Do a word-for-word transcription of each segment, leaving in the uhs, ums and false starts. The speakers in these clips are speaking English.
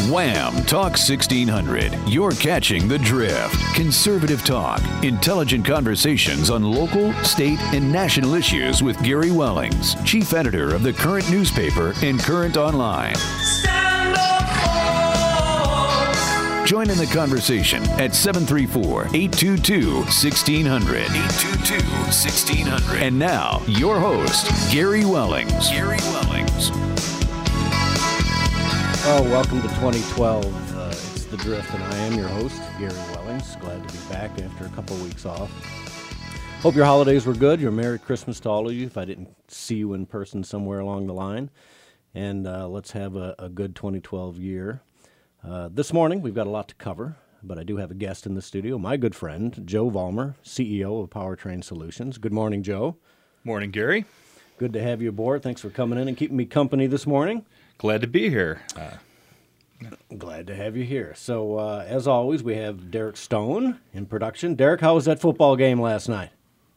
Wham! Talk sixteen hundred. You're catching the drift. Conservative talk, intelligent conversations on local, state, and national issues with Gary Wellings, chief editor of the Current newspaper and Current Online. Stand up for. Join in the conversation at seven three four, eight two two, one six zero zero. eight two two, one six zero zero. And now, your host, Gary Wellings. Gary Wellings. Oh, welcome to twenty twelve. Uh, it's The Drift, and I am your host, Gary Wellings. Glad to be back after a couple weeks off. Hope your holidays were good. Your Merry Christmas to all of you if I didn't see you in person somewhere along the line. And uh, let's have a, a good twenty twelve year. Uh, this morning, we've got a lot to cover, but I do have a guest in the studio, my good friend, Joe Vollmer, C E O of Powertrain Solutions. Good morning, Joe. Morning, Gary. Good to have you aboard. Thanks for coming in and keeping me company this morning. Glad to be here. Uh, Glad to have you here. So, uh, as always, we have Derek Stone in production. Derek, how was that football game last night?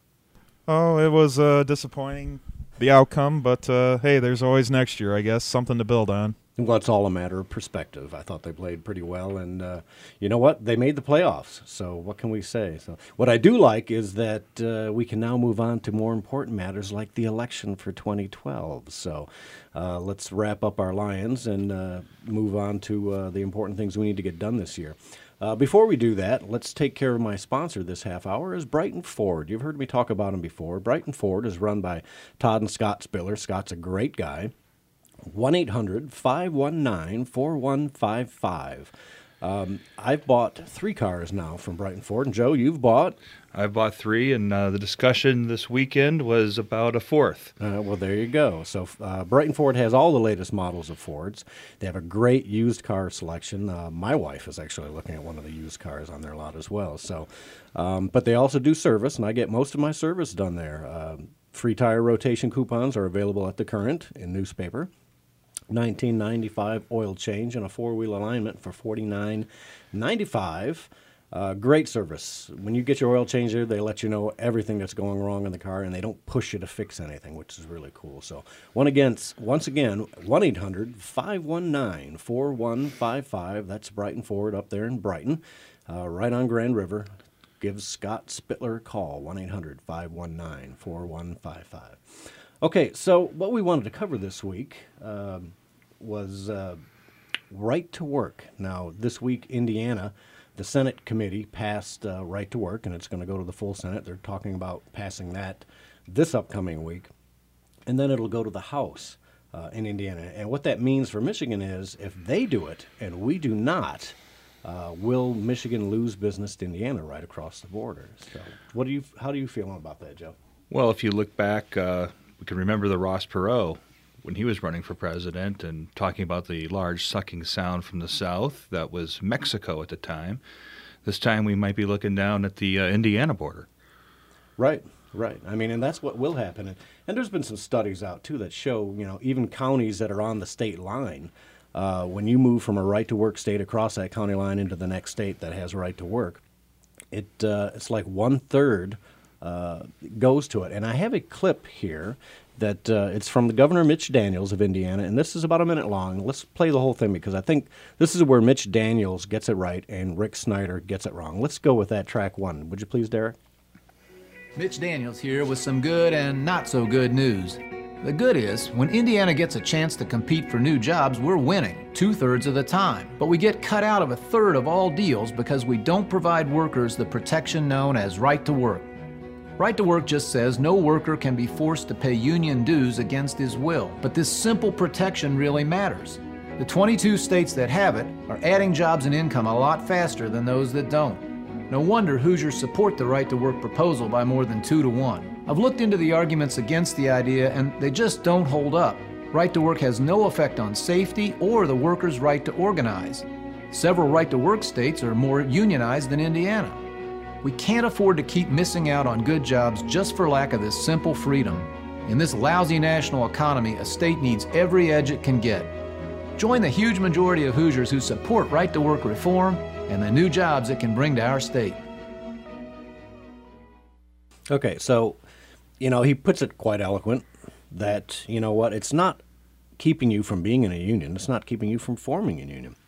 Oh, it was uh, disappointing, the outcome, but uh, hey, there's always next year, I guess, something to build on. Well, it's all a matter of perspective. I thought they played pretty well, and uh, you know what? They made the playoffs, so what can we say? So, what I do like is that uh, we can now move on to more important matters like the election for twenty twelve. So uh, let's wrap up our Lions and uh, move on to uh, the important things we need to get done this year. Uh, before we do that, let's take care of my sponsor this half hour, is Brighton Ford. You've heard me talk about him before. Brighton Ford is run by Todd and Scott Spiller. Scott's a great guy. one eight hundred, five one nine, four one five five. Um, I've bought three cars now from Brighton Ford. And, Joe, you've bought? I've bought three, and uh, the discussion this weekend was about a fourth. Uh, well, there you go. So uh, Brighton Ford has all the latest models of Fords. They have a great used car selection. Uh, my wife is actually looking at one of the used cars on their lot as well. So, um, but they also do service, and I get most of my service done there. Uh, free tire rotation coupons are available at the Current in newspaper. nineteen ninety-five oil change and a four-wheel alignment for forty-nine ninety-five. Uh, great service. When you get your oil change there, they let you know everything that's going wrong in the car, and they don't push you to fix anything, which is really cool. So one again, once again, one eight hundred, five one nine, four one five five. That's Brighton Ford up there in Brighton, uh, right on Grand River. Give Scott Spittler a call, one eight hundred, five one nine, four one five five. Okay, so what we wanted to cover this week um, was uh, right to work. Now, this week, Indiana, the Senate committee passed uh, right to work, and it's going to go to the full Senate. They're talking about passing that this upcoming week, and then it'll go to the House uh, in Indiana. And what that means for Michigan is if they do it and we do not, uh, will Michigan lose business to Indiana right across the border? So, what do you? How do you feel about that, Joe? Well, if you look back, uh, we can remember the Ross Perot when he was running for president and talking about the large sucking sound from the south. That was Mexico at the time. This time we might be looking down at the uh, Indiana border. Right, right. I mean, and that's what will happen. And, and there's been some studies out, too, that show, you know, even counties that are on the state line, uh, when you move from a right-to-work state across that county line into the next state that has right to work, it uh, it's like one-third uh, goes to it. And I have a clip here that uh, it's from the Governor Mitch Daniels of Indiana, and this is about a minute long. Let's play the whole thing because I think this is where Mitch Daniels gets it right and Rick Snyder gets it wrong. Let's go with that track one. Would you please, Derek? Mitch Daniels here with some good and not so good news. The good is, when Indiana gets a chance to compete for new jobs, we're winning two-thirds of the time. But we get cut out of a third of all deals because we don't provide workers the protection known as right to work. Right to work just says no worker can be forced to pay union dues against his will, but this simple protection really matters. The twenty-two states that have it are adding jobs and income a lot faster than those that don't. No wonder Hoosiers support the right to work proposal by more than two to one. I've looked into the arguments against the idea and they just don't hold up. Right to work has no effect on safety or the workers' right to organize. Several right to work states are more unionized than Indiana. We can't afford to keep missing out on good jobs just for lack of this simple freedom. In this lousy national economy, a state needs every edge it can get. Join the huge majority of Hoosiers who support right-to-work reform and the new jobs it can bring to our state. Okay, so, you know, he puts it quite eloquent that, you know what, it's not keeping you from being in a union. It's not keeping you from forming a union.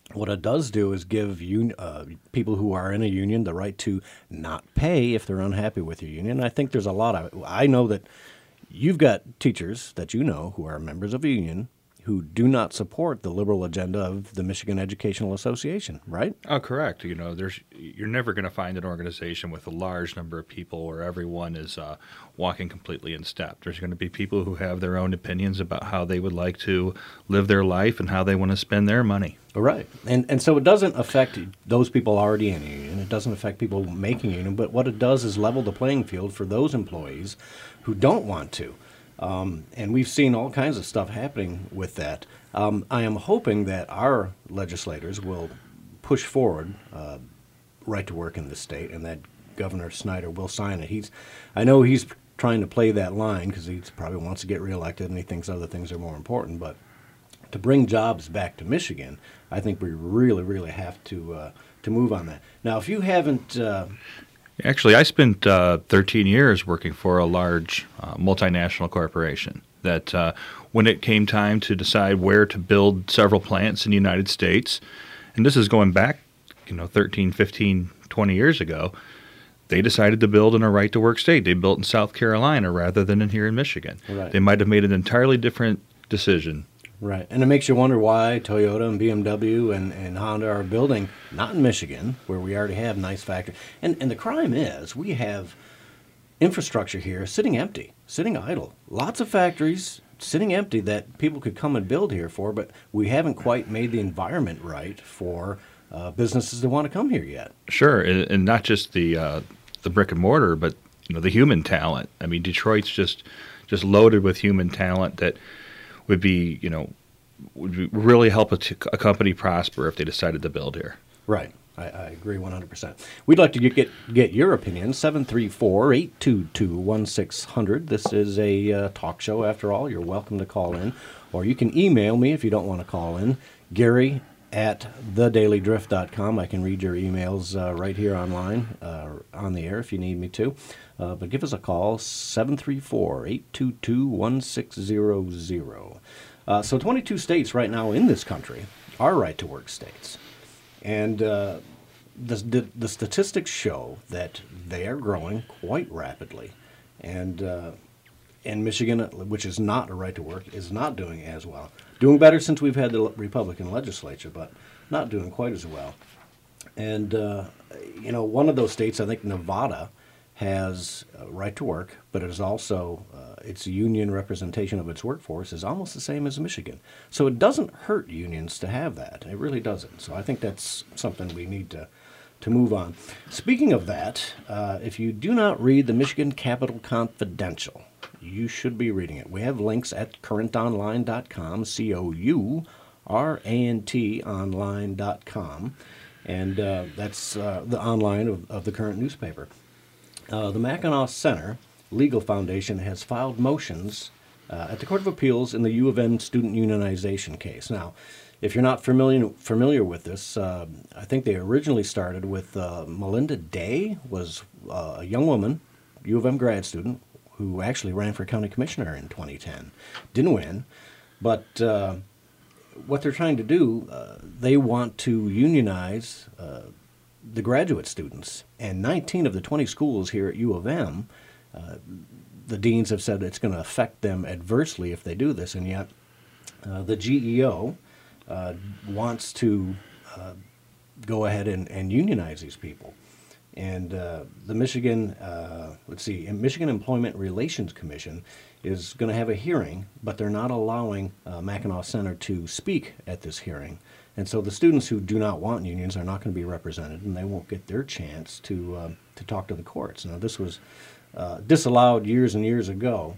What it does do is give un- uh, people who are in a union the right to not pay if they're unhappy with your union. I think there's a lot of I know that you've got teachers that you know who are members of a union who do not support the liberal agenda of the Michigan Educational Association, right? Oh, correct. You know, there's you're never going to find an organization with a large number of people where everyone is uh, walking completely in step. There's going to be people who have their own opinions about how they would like to live their life and how they want to spend their money. Right. And and so it doesn't affect those people already in a union. It doesn't affect people making a union. But what it does is level the playing field for those employees who don't want to. Um, and we've seen all kinds of stuff happening with that. Um, I am hoping that our legislators will push forward uh, right to work in this state, and that Governor Snyder will sign it. He's, I know he's trying to play that line because he probably wants to get reelected and he thinks other things are more important. But to bring jobs back to Michigan, I think we really, really have to uh, to move on that. Now, if you haven't. Uh, Actually, I spent uh, thirteen years working for a large uh, multinational corporation that uh, when it came time to decide where to build several plants in the United States, and this is going back, you know, thirteen, fifteen, twenty years ago, they decided to build in a right-to-work state. They built in South Carolina rather than in here in Michigan. Right. They might have made an entirely different decision. Right, and it makes you wonder why Toyota and B M W and, and Honda are building not in Michigan, where we already have nice factories. And and the crime is we have infrastructure here sitting empty, sitting idle. Lots of factories sitting empty that people could come and build here for, but we haven't quite made the environment right for uh, businesses that want to come here yet. Sure, and, and not just the uh, the brick and mortar, but you know the human talent. I mean, Detroit's just just loaded with human talent that would be, you know, would be really help a, t- a company prosper if they decided to build here. Right. I, I agree one hundred percent. We'd like to get get, get your opinion, seven three four, eight two two, one six zero zero. This is a uh, talk show, after all. You're welcome to call in. Or you can email me if you don't want to call in, Gary at the daily drift dot com. I can read your emails uh, right here online, uh, on the air if you need me to. Uh, but give us a call, seven three four, eight two two, one six zero zero. Uh, so twenty-two states right now in this country are right-to-work states. And uh, the, the, the statistics show that they are growing quite rapidly. And, uh, and Michigan, which is not a right-to-work, is not doing as well. Doing better since we've had the Republican legislature, but not doing quite as well. And, uh, you know, one of those states, I think Nevada, has a right to work, but it is also, uh, its union representation of its workforce is almost the same as Michigan. So it doesn't hurt unions to have that. It really doesn't. So I think that's something we need to, to move on. Speaking of that, uh, if you do not read the Michigan Capital Confidential, you should be reading it. We have links at current online dot com, C O U R A N T online dot com, and uh, that's uh, the online of, of the current newspaper. Uh, the Mackinac Center Legal Foundation has filed motions uh, at the Court of Appeals in the U of M student unionization case. Now, if you're not familiar familiar with this, uh, I think they originally started with uh, Melinda Day, was uh, a young woman, U of M grad student, who actually ran for county commissioner in twenty ten. Didn't win, but uh, what they're trying to do, uh, they want to unionize uh, the graduate students. And nineteen of the twenty schools here at U of M, uh, the deans have said it's going to affect them adversely if they do this, and yet uh, the G E O uh, wants to uh, go ahead and, and unionize these people. And uh, the Michigan, uh, let's see, Michigan Employment Relations Commission is going to have a hearing, but they're not allowing uh, Mackinac Center to speak at this hearing. And so the students who do not want unions are not going to be represented, and they won't get their chance to uh, to talk to the courts. Now, this was uh, disallowed years and years ago,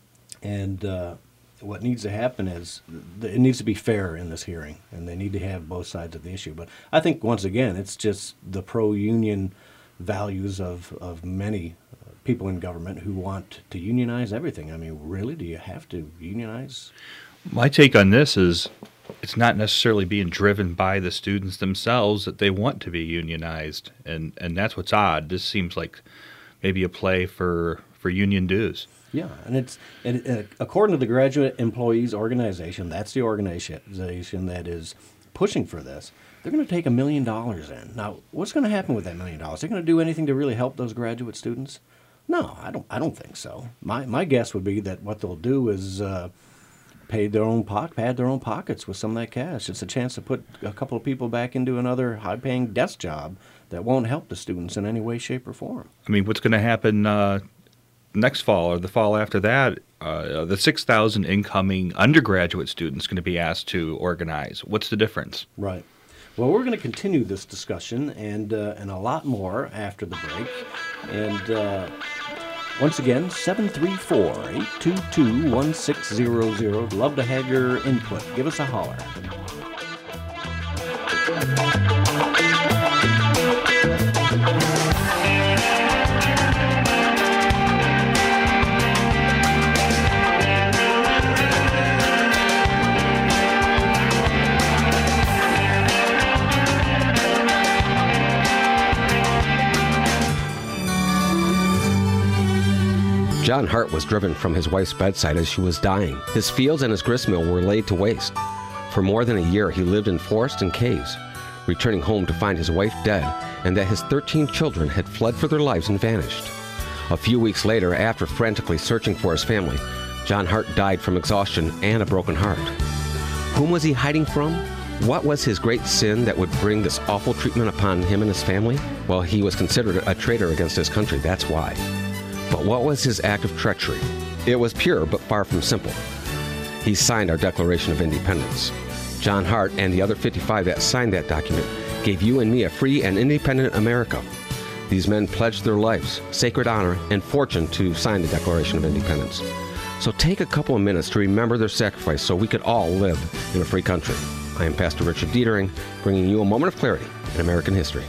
and uh, what needs to happen is th- it needs to be fair in this hearing, and they need to have both sides of the issue. But I think, once again, it's just the pro-union values of, of many uh, people in government who want to unionize everything. I mean, really, do you have to unionize? My take on this is it's not necessarily being driven by the students themselves that they want to be unionized, and, and that's what's odd. This seems like maybe a play for, for union dues. Yeah, and it's and, uh, according to the Graduate Employees Organization, that's the organization that is pushing for this, they're going to take a million dollars in. Now, what's going to happen with that million dollars? They're going to do anything to really help those graduate students? No, I don't. I don't think so. My my guess would be that what they'll do is uh, pay their own pocket, pad their own pockets with some of that cash. It's a chance to put a couple of people back into another high-paying desk job that won't help the students in any way, shape, or form. I mean, what's going to happen uh, next fall or the fall after that? Uh, the six thousand incoming undergraduate students going to be asked to organize. What's the difference? Right. Well, we're going to continue this discussion and uh, and a lot more after the break. And uh, once again, seven three four, eight two two, one six zero zero. Love to have your input. Give us a holler. John Hart was driven from his wife's bedside as she was dying. His fields and his gristmill were laid to waste. For more than a year, he lived in forests and caves, returning home to find his wife dead and that his thirteen children had fled for their lives and vanished. A few weeks later, after frantically searching for his family, John Hart died from exhaustion and a broken heart. Whom was he hiding from? What was his great sin that would bring this awful treatment upon him and his family? Well, he was considered a traitor against his country, that's why. But what was his act of treachery? It was pure, but far from simple. He signed our Declaration of Independence. John Hart and the other fifty-five that signed that document gave you and me a free and independent America. These men pledged their lives, sacred honor, and fortune to sign the Declaration of Independence. So take a couple of minutes to remember their sacrifice so we could all live in a free country. I am Pastor Richard Dietering, bringing you a moment of clarity in American history.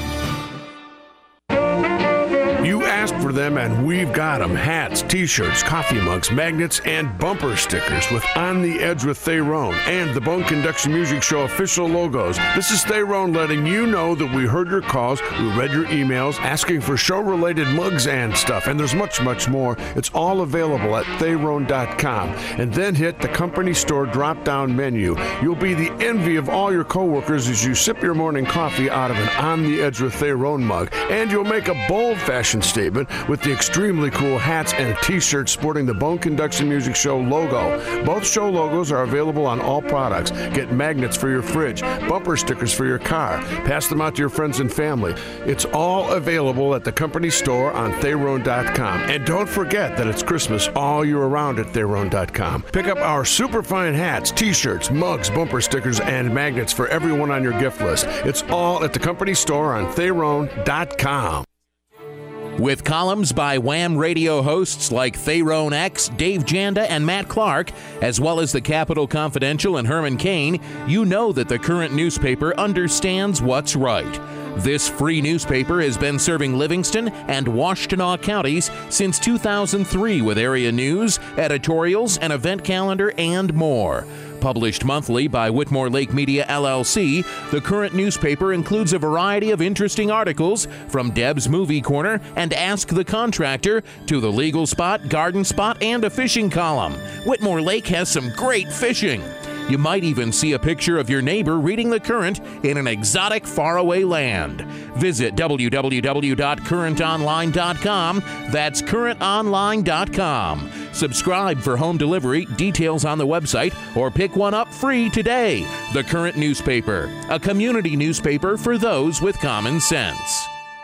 You asked for them, and we've got them. Hats, T-shirts, coffee mugs, magnets, and bumper stickers with On the Edge with Thayrone and the Bone Conduction Music Show official logos. This is Thayrone letting you know that we heard your calls, we read your emails, asking for show-related mugs and stuff, and there's much, much more. It's all available at Thayrone dot com. And then hit the company store drop-down menu. You'll be the envy of all your coworkers as you sip your morning coffee out of an On the Edge with Thayrone mug, and you'll make a bold-fashioned statement with the extremely cool hats and T-shirts sporting the Bone Conduction Music Show logo. Both show logos are available on all products. Get magnets for your fridge, bumper stickers for your car. Pass them out to your friends and family. It's all available at the company store on Thayrone dot com. And don't forget that it's Christmas all year round at Thayrone dot com. Pick up our super fine hats, T-shirts, mugs, bumper stickers, and magnets for everyone on your gift list. It's all at the company store on Thayrone dot com. With columns by Wham radio hosts like Thayrone X, Dave Janda, and Matt Clark, as well as the Capital Confidential and Herman Cain, you know that the current newspaper understands what's right. This free newspaper has been serving Livingston and Washtenaw counties since two thousand three with area news, editorials, an event calendar, and more. Published monthly by Whitmore Lake Media, L L C, the current newspaper includes a variety of interesting articles from Deb's Movie Corner and Ask the Contractor to the Legal Spot, Garden Spot, and a fishing column. Whitmore Lake has some great fishing. You might even see a picture of your neighbor reading the Current in an exotic faraway land. Visit w w w dot current online dot com. That's current online dot com. Subscribe for home delivery, details on the website, or pick one up free today. The Current newspaper, a community newspaper for those with common sense.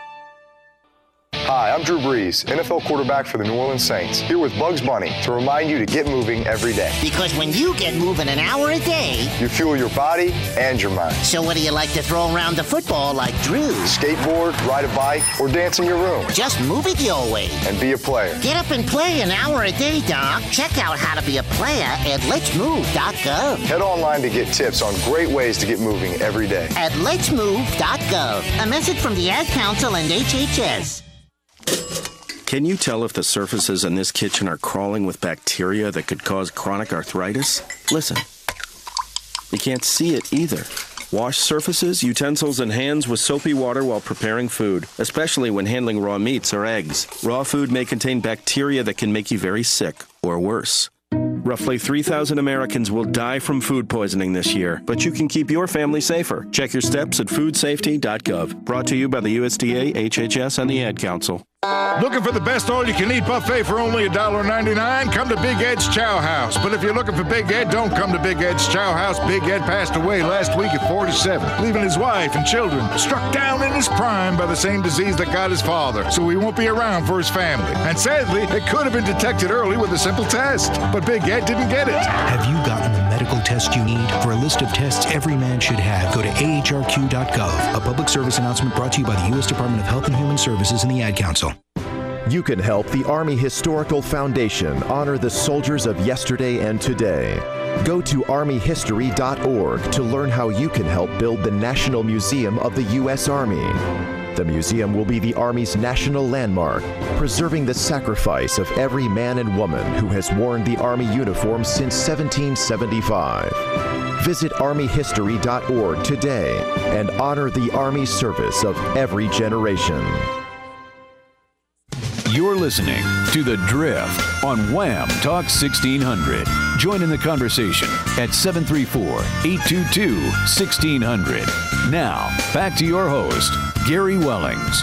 Hi, I'm Drew Brees, N F L quarterback for the New Orleans Saints, here with Bugs Bunny to remind you to get moving every day. Because when you get moving an hour a day, you fuel your body and your mind. So what do you like to throw around the football like Drew? Skateboard, ride a bike, or dance in your room. Just move it your way. And be a player. Get up and play an hour a day, Doc. Check out how to be a player at lets move dot gov. Head online to get tips on great ways to get moving every day. At lets move dot gov. A message from the Ad Council and H H S. Can you tell if the surfaces in this kitchen are crawling with bacteria that could cause chronic arthritis? Listen. You can't see it either. Wash surfaces, utensils, and hands with soapy water while preparing food, especially when handling raw meats or eggs. Raw food may contain bacteria that can make you very sick or worse. Roughly three thousand Americans will die from food poisoning this year, but you can keep your family safer. Check your steps at food safety dot gov. Brought to you by the U S D A, H H S, and the Ad Council. Looking for the best all-you-can-eat buffet for only one dollar ninety-nine? Come to Big Ed's Chow House. But if you're looking for Big Ed, don't come to Big Ed's Chow House. Big Ed passed away last week at forty-seven, leaving his wife and children struck down in his prime by the same disease that got his father, so he won't be around for his family. And sadly, it could have been detected early with a simple test, but Big Ed didn't get it. Have you gotten the medical test you need? For a list of tests every man should have, go to A H R Q dot gov. A public service announcement brought to you by the U S Department of Health and Human Services and the Ad Council. You can help the Army Historical Foundation honor the soldiers of yesterday and today. Go to army history dot org to learn how you can help build the National Museum of the U S Army. The museum will be the Army's national landmark, preserving the sacrifice of every man and woman who has worn the Army uniform since seventeen seventy-five. Visit army history dot org today and honor the Army service of every generation. You're listening to The Drift on Wham Talk sixteen hundred. Join in the conversation at seven three four, eight two two, one six zero zero. Now, back to your host, Gary Wellings.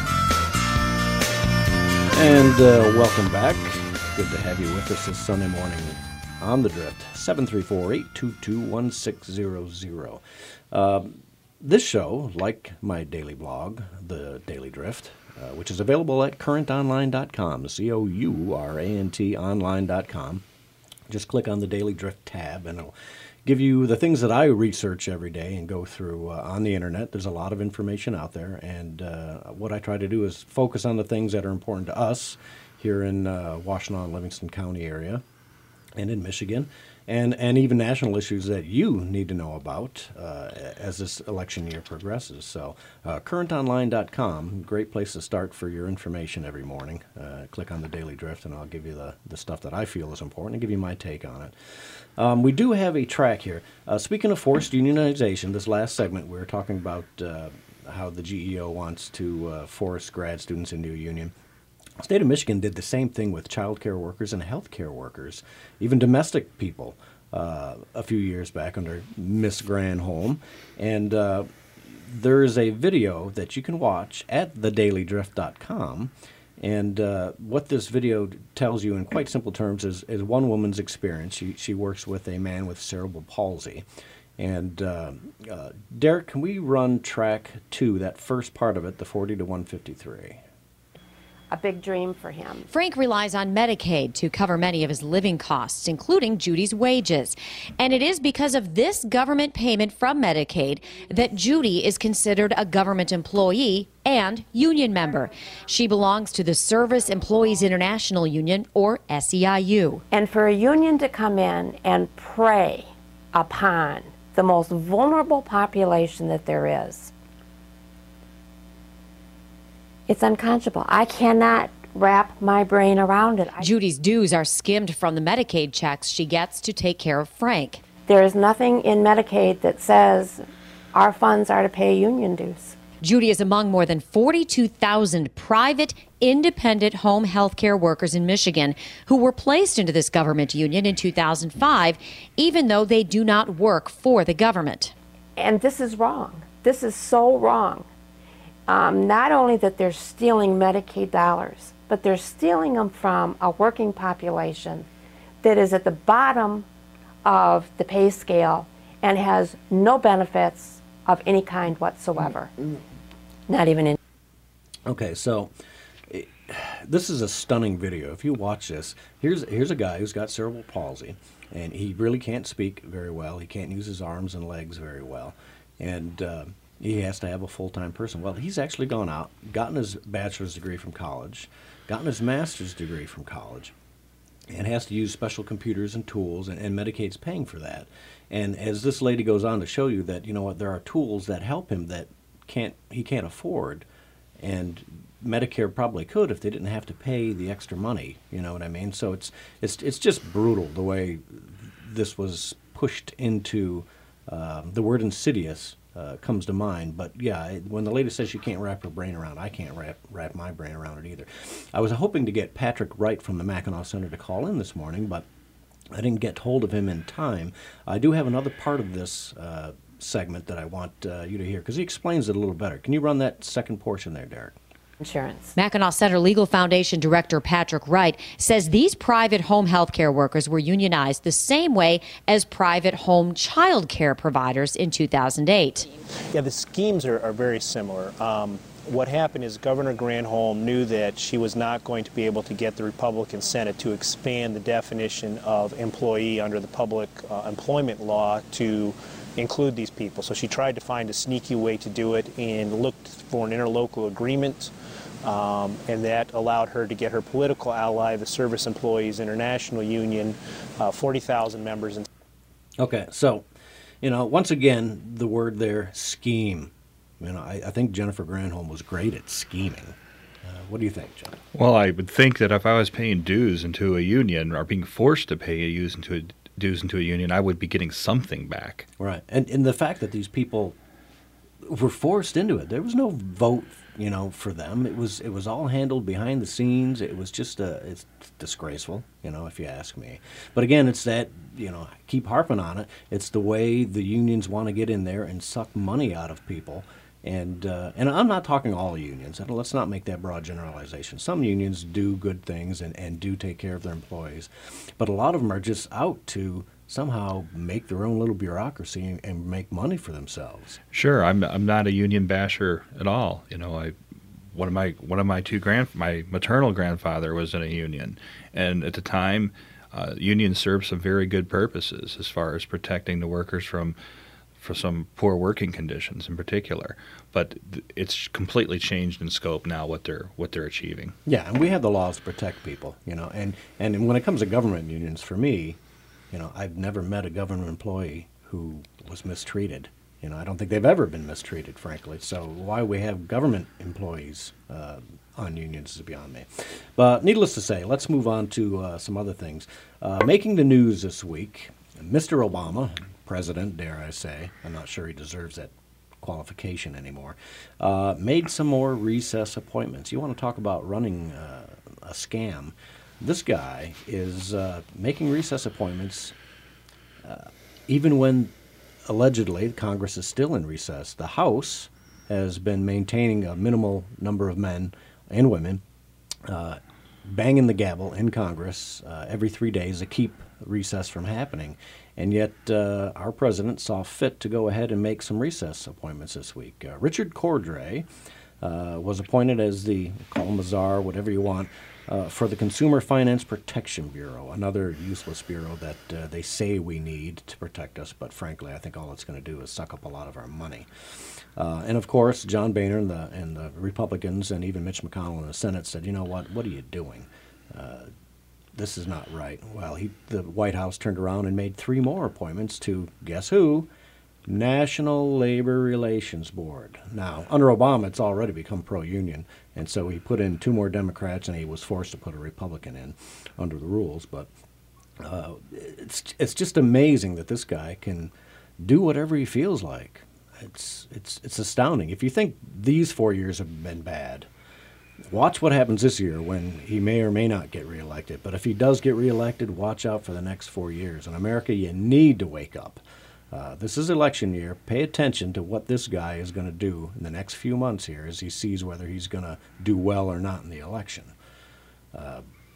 And uh, welcome back. Good to have you with us this Sunday morning on The Drift. seven three four, eight two two, one six zero zero. Uh, this show, like my daily blog, The Daily Drift, Uh, which is available at current online dot com, C O U R A N T online dot com. Just click on the Daily Drift tab, and it'll give you the things that I research every day and go through uh, on the internet. There's a lot of information out there, and uh, what I try to do is focus on the things that are important to us here in uh, Washtenaw and Livingston County area and in Michigan, and, and even national issues that you need to know about uh, as this election year progresses. So uh, current online dot com, great place to start for your information every morning. Uh, click on the Daily Drift, and I'll give you the, the stuff that I feel is important and give you my take on it. Um, we do have a track here. Uh, speaking of forced unionization, this last segment we were talking about uh, how the G E O wants to uh, force grad students into a union. The state of Michigan did the same thing with child care workers and health care workers, even domestic people, uh, a few years back under Miss Granholm. And uh, there is a video that you can watch at the daily drift dot com. And uh, what this video tells you in quite simple terms is, is one woman's experience. She, she works with a man with cerebral palsy. And uh, uh, Derek, can we run track two, that first part of it, the forty to one fifty-three? A big dream for him. Frank relies on Medicaid to cover many of his living costs, including Judy's wages. And it is because of this government payment from Medicaid that Judy is considered a government employee and union member. She belongs to the Service Employees International Union, or S E I U. And for a union to come in and prey upon the most vulnerable population that there is, it's unconscionable. I cannot wrap my brain around it. Judy's dues are skimmed from the Medicaid checks she gets to take care of Frank. There is nothing in Medicaid that says our funds are to pay union dues. Judy is among more than forty-two thousand private, independent home health care workers in Michigan who were placed into this government union in two thousand five, even though they do not work for the government. And this is wrong. This is so wrong. Um, not only that they're stealing Medicaid dollars, but they're stealing them from a working population that is at the bottom of the pay scale and has no benefits of any kind whatsoever. Mm-hmm. Not even in. Okay, so it, this is a stunning video. If you watch this, here's here's a guy who's got cerebral palsy, and he really can't speak very well. He can't use his arms and legs very well, and uh, he has to have a full-time person. Well, he's actually gone out, gotten his bachelor's degree from college, gotten his master's degree from college, and has to use special computers and tools, and, and Medicaid's paying for that. And as this lady goes on to show you that, you know what, there are tools that help him that can't he can't afford, and Medicare probably could if they didn't have to pay the extra money. You know what I mean? So it's it's it's just brutal the way this was pushed into. Uh, the word insidious uh, comes to mind, but yeah, it, when the lady says she can't wrap her brain around, I can't wrap wrap my brain around it either. I was hoping to get Patrick Wright from the Mackinac Center to call in this morning, but I didn't get hold of him in time. I do have another part of this uh, segment that I want uh, you to hear because he explains it a little better. Can you run that second portion there, Derek? Insurance. Mackinac Center Legal Foundation Director Patrick Wright says these private home health care workers were unionized the same way as private home child care providers in two thousand eight. Yeah, the schemes are, are very similar. Um, what happened is Governor Granholm knew that she was not going to be able to get the Republican Senate to expand the definition of employee under the public uh, employment law to include these people. So she tried to find a sneaky way to do it and looked for an interlocal agreement. Um, and that allowed her to get her political ally, the Service Employees International Union, uh, forty thousand members. In- okay, so, you know, once again, the word there, scheme. You know, I, I think Jennifer Granholm was great at scheming. Uh, what do you think, John? Well, I would think that if I was paying dues into a union or being forced to pay a dues into a, dues into a union, I would be getting something back. Right, and and the fact that these people were forced into it, there was no vote, you know, for them. It was it was all handled behind the scenes. It was just a it's disgraceful, you know, if you ask me. But again, it's that, you know, I keep harping on it. It's the way the unions want to get in there and suck money out of people. And uh, and I'm not talking all unions. Let's not make that broad generalization. Some unions do good things and, and do take care of their employees, but a lot of them are just out to somehow make their own little bureaucracy and, and make money for themselves. Sure, I'm I'm not a union basher at all. You know, I one of my one of my two grand my maternal grandfather was in a union, and at the time, uh, unions served some very good purposes as far as protecting the workers from. for some poor working conditions in particular, but th- it's completely changed in scope now what they're what they're achieving. Yeah, and we have the laws to protect people, you know, and, and when it comes to government unions, for me, you know, I've never met a government employee who was mistreated. You know, I don't think they've ever been mistreated, frankly. So why we have government employees uh, on unions is beyond me. But needless to say, let's move on to uh, some other things. Uh, making the news this week, Mister Obama, President, dare I say, I'm not sure he deserves that qualification anymore, uh, made some more recess appointments. You want to talk about running uh, a scam. This guy is uh, making recess appointments uh, even when allegedly Congress is still in recess. The House has been maintaining a minimal number of men and women uh, banging the gavel in Congress uh, every three days to keep recess from happening. And yet uh, our president saw fit to go ahead and make some recess appointments this week. Uh, Richard Cordray uh, was appointed as the, call him a czar, whatever you want, uh, for the Consumer Finance Protection Bureau, another useless bureau that uh, they say we need to protect us, but frankly I think all it's going to do is suck up a lot of our money. Uh, and of course, John Boehner and the, and the Republicans and even Mitch McConnell in the Senate said, you know what, what are you doing? Uh, this is not right. Well, he, the White House turned around and made three more appointments to, guess who? National Labor Relations Board. Now, under Obama, it's already become pro-union, and so he put in two more Democrats, and he was forced to put a Republican in under the rules. But uh, it's it's just amazing that this guy can do whatever he feels like. It's it's it's astounding. If you think these four years have been bad, watch what happens this year when he may or may not get reelected. But if he does get reelected, watch out for the next four years. In America, you need to wake up. Uh, this is election year. Pay attention to what this guy is going to do in the next few months here as he sees whether he's going to do well or not in the election. Uh,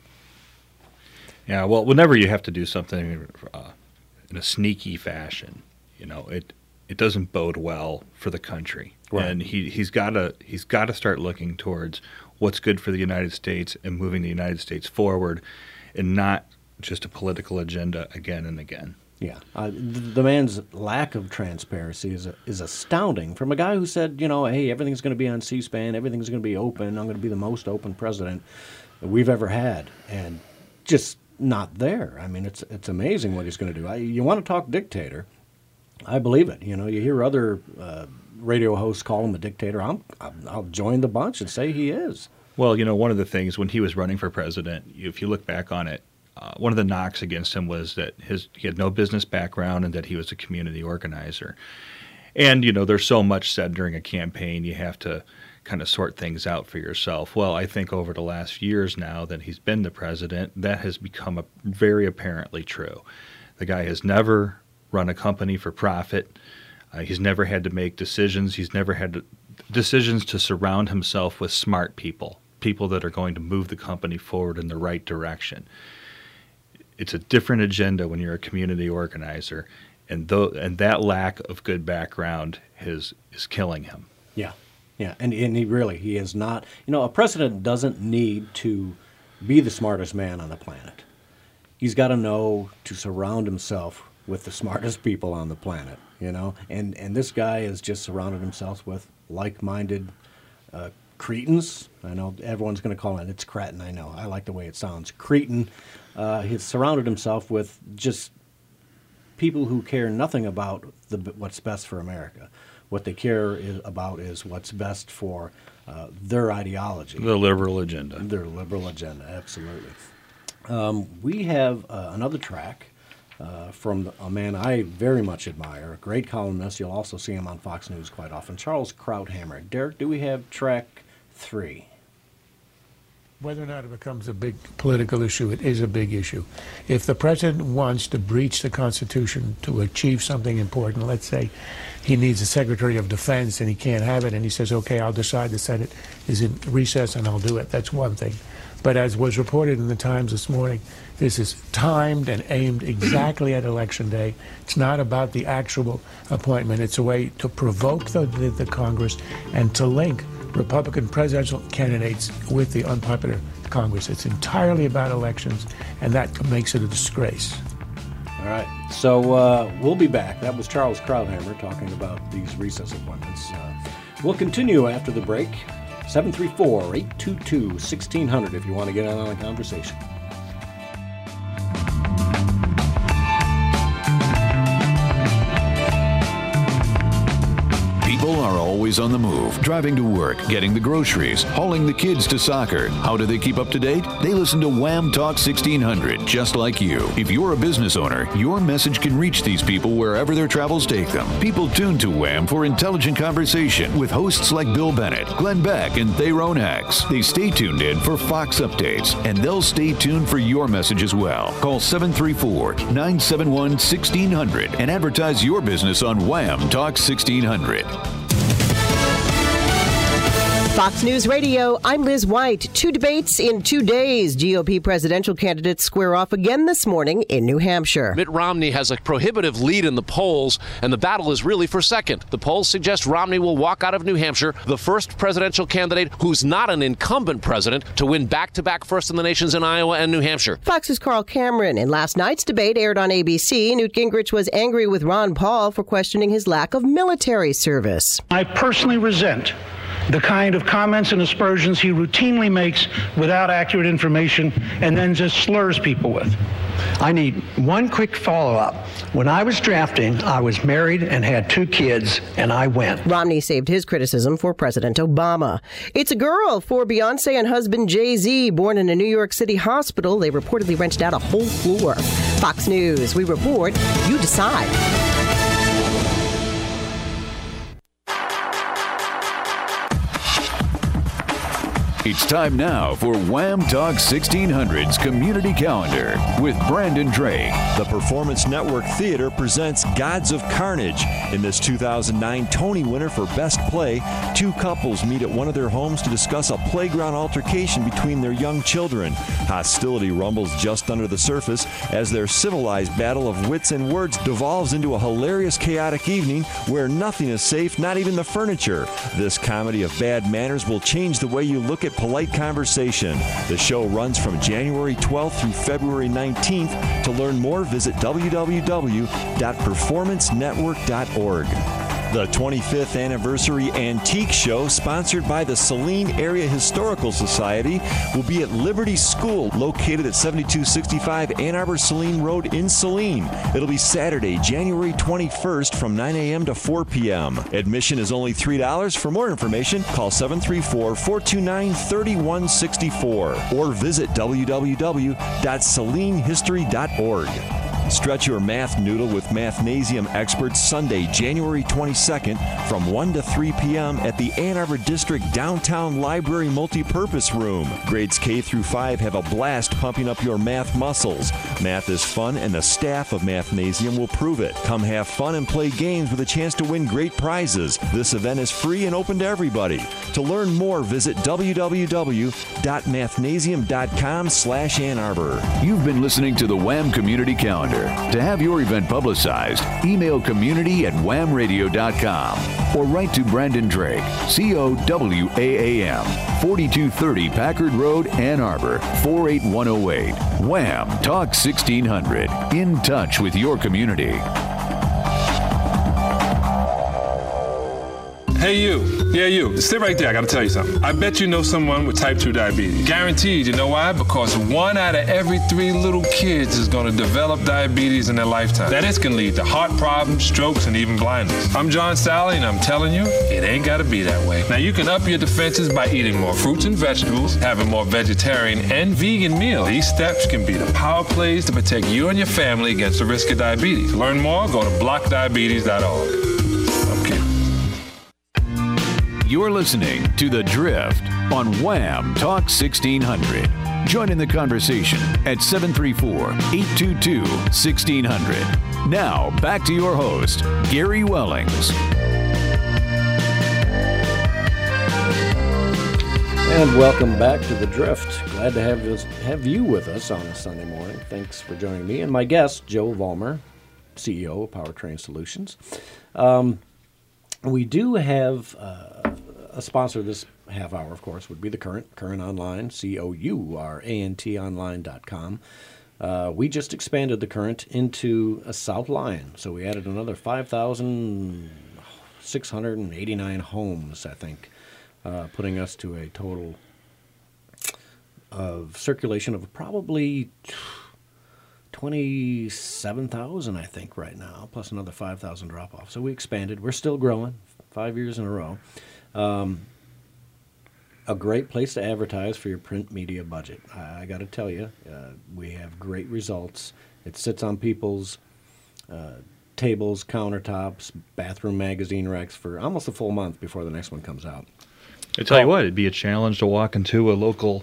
yeah, well, whenever you have to do something uh, in a sneaky fashion, you know, it it doesn't bode well for the country. Right. And he he's got to he's got to start looking towards what's good for the United States and moving the United States forward, and not just a political agenda again and again. Yeah, uh, the man's lack of transparency is is astounding. From a guy who said, you know, hey, everything's going to be on C-SPAN, everything's going to be open, I'm going to be the most open president we've ever had, and just not there. I mean, it's it's amazing what he's going to do. I, you want to talk dictator? I believe it. You know, you hear other uh, radio hosts call him a dictator. I'm, I'll join the bunch and say he is. Well, you know, one of the things when he was running for president, if you look back on it, Uh, one of the knocks against him was that his he had no business background and that he was a community organizer. And, you know, there's so much said during a campaign, you have to kind of sort things out for yourself. Well, I think over the last years now that he's been the president, that has become a, very apparently true. The guy has never run a company for profit. Uh, he's never had to make decisions. He's never had to, decisions to surround himself with smart people, people that are going to move the company forward in the right direction. It's a different agenda when you're a community organizer, and th- and that lack of good background is is killing him. Yeah. Yeah, and, and he really, he is not, you know, a president doesn't need to be the smartest man on the planet. He's got to know to surround himself with the smartest people on the planet, you know, and, and this guy has just surrounded himself with like-minded uh, cretins. I know everyone's going to call it, it's cretin, I know, I like the way it sounds, cretin. Uh, he's surrounded himself with just people who care nothing about the, what's best for America. What they care is, about is what's best for uh, their ideology. The liberal agenda. Their liberal agenda, absolutely. Um, we have uh, another track uh, from a man I very much admire, a great columnist. You'll also see him on Fox News quite often, Charles Krauthammer. Derek, do we have track three? Whether or not it becomes a big political issue, it is a big issue. If the president wants to breach the Constitution to achieve something important, let's say he needs a Secretary of Defense and he can't have it, and he says, okay, I'll decide the Senate is in recess and I'll do it. That's one thing. But as was reported in the Times this morning, this is timed and aimed exactly at Election Day. It's not about the actual appointment. It's a way to provoke the, the, the Congress and to link Republican presidential candidates with the unpopular Congress. It's entirely about elections, and that makes it a disgrace. All right, so uh, we'll be back. That was Charles Krauthammer talking about these recess appointments. Uh, we'll continue after the break. seven three four, eight two two, one six zero zero if you want to get in on a conversation. People are always on the move, driving to work, getting the groceries, hauling the kids to soccer. How do they keep up to date? They listen to Wham Talk sixteen hundred, just like you. If you're a business owner, your message can reach these people wherever their travels take them. People tune to Wham for intelligent conversation with hosts like Bill Bennett, Glenn Beck, and Tyrone X. They stay tuned in for Fox updates, and they'll stay tuned for your message as well. Call seven three four, nine seven one, one six zero zero and advertise your business on Wham Talk sixteen hundred. Fox News Radio, I'm Liz White. Two debates in two days. G O P presidential candidates square off again this morning in New Hampshire. Mitt Romney has a prohibitive lead in the polls, and the battle is really for second. The polls suggest Romney will walk out of New Hampshire, the first presidential candidate who's not an incumbent president to win back-to-back first in the nations in Iowa and New Hampshire. Fox's Carl Cameron. In last night's debate aired on A B C, Newt Gingrich was angry with Ron Paul for questioning his lack of military service. I personally resent the kind of comments and aspersions he routinely makes without accurate information and then just slurs people with. I need one quick follow-up. When I was drafting, I was married and had two kids, and I went. Romney saved his criticism for President Obama. It's a girl for Beyonce and husband Jay-Z, born in a New York City hospital. They reportedly rented out a whole floor. Fox News, we report, you decide. It's time now for Wham Talk sixteen hundred's Community Calendar with Brandon Drake. The Performance Network Theater presents Gods of Carnage. In this two thousand nine Tony winner for Best Play, two couples meet at one of their homes to discuss a playground altercation between their young children. Hostility rumbles just under the surface as their civilized battle of wits and words devolves into a hilarious, chaotic evening where nothing is safe, not even the furniture. This comedy of bad manners will change the way you look at polite conversation. The show runs from January twelfth through February nineteenth. To learn more, visit w w w dot performance network dot org. The twenty-fifth Anniversary Antique Show, sponsored by the Saline Area Historical Society, will be at Liberty School, located at seventy-two sixty-five Ann Arbor Saline Road in Saline. It'll be Saturday, January twenty-first from nine a m to four p m Admission is only three dollars. For more information, call seven three four, four two nine, three one six four or visit w w w dot saline history dot org. Stretch your math noodle with Mathnasium experts Sunday, January twenty-second from one to three p.m. at the Ann Arbor District Downtown Library Multipurpose Room. Grades K through five have a blast pumping up your math muscles. Math is fun, and the staff of Mathnasium will prove it. Come have fun and play games with a chance to win great prizes. This event is free and open to everybody. To learn more, visit w w w dot mathnasium dot com slash Ann Arbor. You've been listening to the Wham Community Calendar. To have your event publicized, email community at wham radio dot com or write to Brandon Drake, C O W A A M, forty-two thirty Packard Road, Ann Arbor, four eight one oh eight. Wham Talk sixteen hundred. In touch with your community. Hey you, yeah you, sit right there, I gotta tell you something. I bet you know someone with type two diabetes. Guaranteed, you know why? Because one out of every three little kids is gonna develop diabetes in their lifetime. That is can lead to heart problems, strokes, and even blindness. I'm John Sally, and I'm telling you, it ain't gotta be that way. Now you can up your defenses by eating more fruits and vegetables, having more vegetarian and vegan meals. These steps can be the power plays to protect you and your family against the risk of diabetes. To learn more, go to block diabetes dot org. Okay. You're listening to The Drift on Wham Talk sixteen hundred. Join in the conversation at seven three four, eight two two, one six zero zero. Now, back to your host, Gary Wellings. And welcome back to The Drift. Glad to have, this, have you with us on a Sunday morning. Thanks for joining me and my guest, Joe Vollmer, C E O of Powertrain Solutions. Um, we do have... Uh, A sponsor this half hour, of course, would be the Current, Current Online, C O U R A N T online dot com. Uh, we just expanded the Current into a South Lyon, so we added another five thousand six hundred eighty-nine homes, I think, uh, putting us to a total of circulation of probably twenty-seven thousand, I think, right now, plus another five thousand drop-off. So we expanded. We're still growing, five years in a row. Um, a great place to advertise for your print media budget. I, I got to tell you, uh, we have great results. It sits on people's uh, tables, countertops, bathroom magazine racks for almost a full month before the next one comes out. I tell you what, it'd be a challenge to walk into a local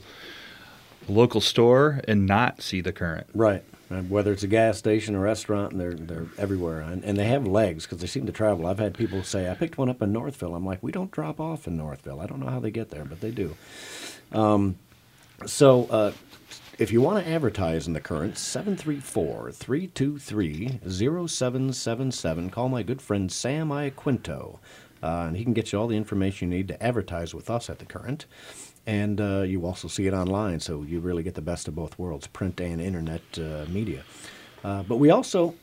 local store and not see the Current. Right. And whether it's a gas station, a restaurant, they're they're everywhere, and, and they have legs because they seem to travel. I've had people say, "I picked one up in Northville." I'm like, "We don't drop off in Northville." I don't know how they get there, but they do. Um, so, uh, if you want to advertise in the Current, seven three four, three two three, zero seven seven seven. Call my good friend Sam Iaquinto, uh, and he can get you all the information you need to advertise with us at the Current. And uh, you also see it online, so you really get the best of both worlds, print and internet uh, media. Uh, but we also,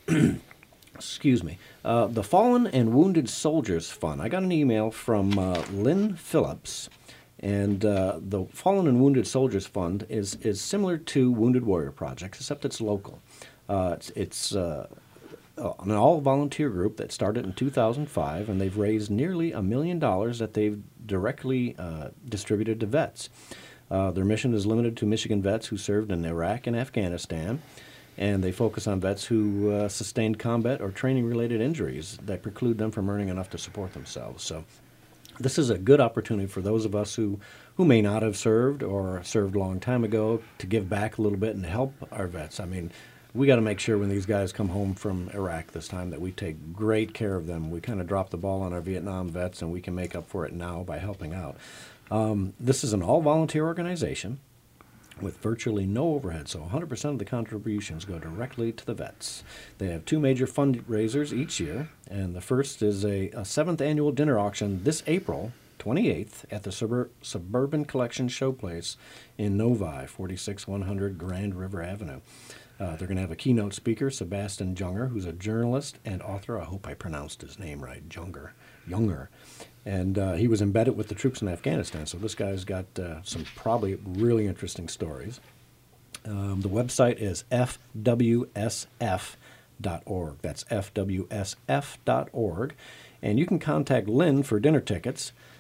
excuse me, uh, the Fallen and Wounded Soldiers Fund. I got an email from uh, Lynn Phillips, and uh, the Fallen and Wounded Soldiers Fund is, is similar to Wounded Warrior Project, except it's local. Uh, it's it's uh, an all-volunteer group that started in two thousand five, and they've raised nearly a million dollars that they've directly uh, distributed to vets. Uh, their mission is limited to Michigan vets who served in Iraq and Afghanistan, and they focus on vets who uh, sustained combat or training-related injuries that preclude them from earning enough to support themselves. So this is a good opportunity for those of us who, who may not have served or served a long time ago to give back a little bit and help our vets. I mean, we got to make sure when these guys come home from Iraq this time that we take great care of them. We kind of dropped the ball on our Vietnam vets, and we can make up for it now by helping out. Um, this is an all-volunteer organization with virtually no overhead, so one hundred percent of the contributions go directly to the vets. They have two major fundraisers each year, and the first is a, a seventh annual dinner auction this April twenty-eighth at the Subur- Suburban Collection Showplace in Novi, forty-six one hundred Grand River Avenue. Uh, they're going to have a keynote speaker, Sebastian Junger, who's a journalist and author. I hope I pronounced his name right, Junger. Junger. And uh, he was embedded with the troops in Afghanistan, so this guy's got uh, some probably really interesting stories. Um, the website is f w s f dot org. That's f w s f dot org. And you can contact Lynn for dinner tickets.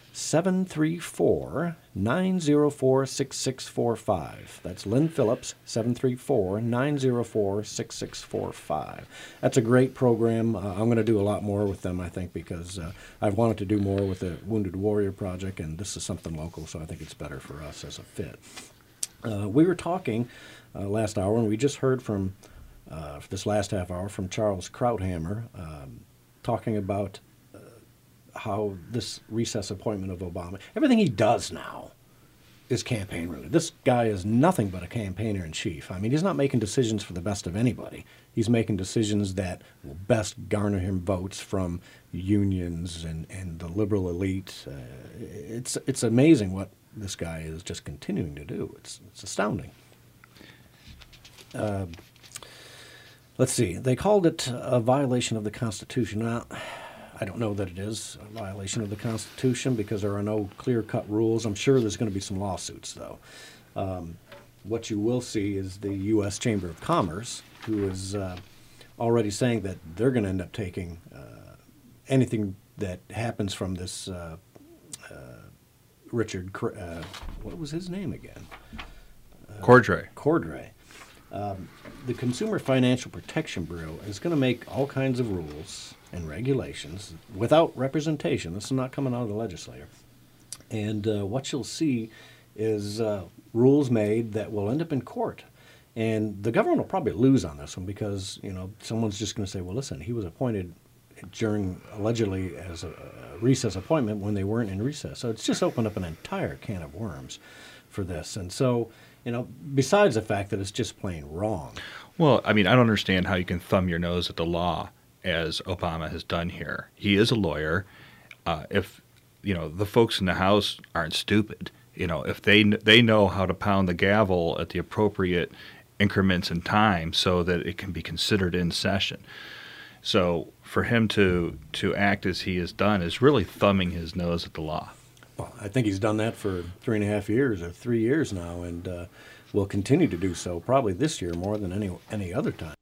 seven three four, nine zero four, six six four five. That's Lynn Phillips, seven three four, nine zero four, six six four five. That's a great program. Uh, I'm going to do a lot more with them, I think, because uh, I've wanted to do more with the Wounded Warrior Project, and this is something local, so I think it's better for us as a fit. Uh, we were talking uh, last hour, and we just heard from, uh, this last half hour, from Charles Krauthammer, um, talking about how this recess appointment of Obama, everything he does now is campaign related. This guy is nothing but a campaigner in chief. I mean, he's not making decisions for the best of anybody. He's making decisions that will best garner him votes from unions and, and the liberal elite. Uh, it's it's amazing what this guy is just continuing to do. It's it's astounding. Uh, let's see. They called it a violation of the Constitution. Now, I don't know that it is a violation of the Constitution because there are no clear-cut rules. I'm sure there's going to be some lawsuits, though. Um, what you will see is the U S Chamber of Commerce, who is uh, already saying that they're going to end up taking uh, anything that happens from this uh, uh, Richard, uh, what was his name again? Uh, Cordray. Cordray. Um, the Consumer Financial Protection Bureau is going to make all kinds of rules and regulations without representation. This is not coming out of the legislature. And uh, what you'll see is uh, rules made that will end up in court. And the government will probably lose on this one because, you know, someone's just going to say, well, listen, he was appointed during, allegedly, as a, a recess appointment when they weren't in recess. So it's just opened up an entire can of worms for this. And so, you know, besides the fact that it's just plain wrong. Well, I mean, I don't understand how you can thumb your nose at the law as Obama has done here. He is a lawyer. Uh, if, you know, the folks in the House aren't stupid, you know, if they they know how to pound the gavel at the appropriate increments in time so that it can be considered in session. So for him to to act as he has done is really thumbing his nose at the law. Well, I think he's done that for three and a half years or three years now, and uh, will continue to do so probably this year more than any any other time.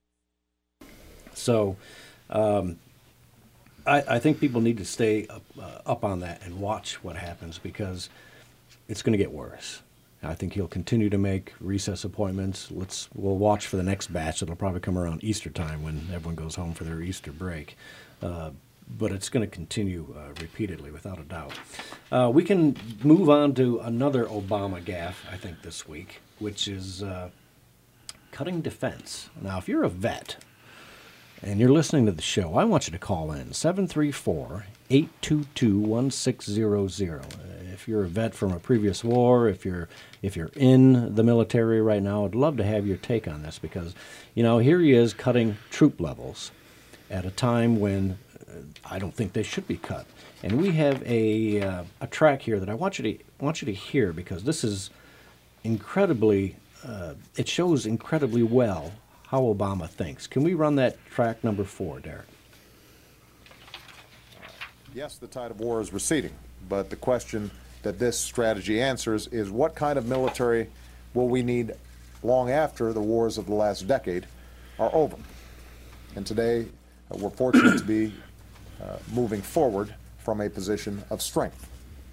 So um, I, I think people need to stay up, uh, up on that and watch what happens because it's going to get worse. I think he'll continue to make recess appointments. Let's we'll watch for the next batch. It'll probably come around Easter time when everyone goes home for their Easter break. Uh, but it's going to continue uh, repeatedly, without a doubt. Uh, we can move on to another Obama gaffe, I think, this week, which is uh, cutting defense. Now, if you're a vet and you're listening to the show, I want you to call in, seven three four, eight two two, one six zero zero. If you're a vet from a previous war, if you're if you're in the military right now, I'd love to have your take on this because, you know, here he is cutting troop levels at a time when uh, I don't think they should be cut. And we have a uh, a track here that I want you to want you to hear because this is incredibly uh, it shows incredibly well how Obama thinks. Can we run that track number four, Derek? Yes, the tide of war is receding, but the question that this strategy answers is what kind of military will we need long after the wars of the last decade are over? And today, uh, we're fortunate to be uh, moving forward from a position of strength.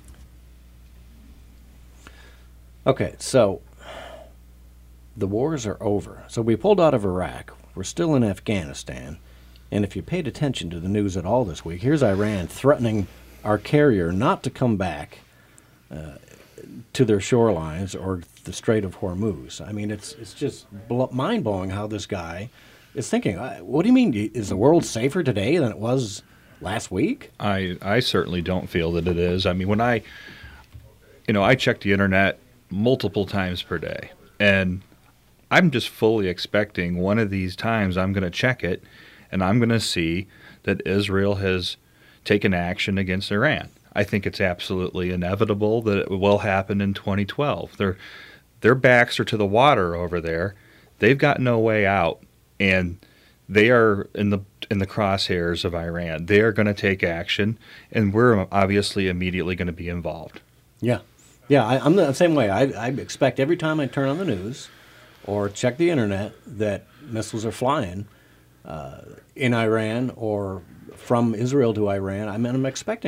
Okay, so the wars are over. So we pulled out of Iraq. We're still in Afghanistan. And if you paid attention to the news at all this week, here's Iran threatening our carrier not to come back uh, to their shorelines or the Strait of Hormuz. I mean, it's it's just bl- mind-blowing how this guy is thinking. What do you mean? Is the world safer today than it was last week? I, I certainly don't feel that it is. I mean, when I, you know, I check the internet multiple times per day, and I'm just fully expecting one of these times I'm going to check it, and I'm going to see that Israel has taken action against Iran. I think it's absolutely inevitable that it will happen in twenty twelve. Their their backs are to the water over there. They've got no way out, and they are in the in the crosshairs of Iran. They are going to take action, and we're obviously immediately going to be involved. Yeah, yeah. I, I'm the same way. I, I expect every time I turn on the news or check the internet that missiles are flying uh, in Iran or from Israel to Iran. I mean, I'm expecting it.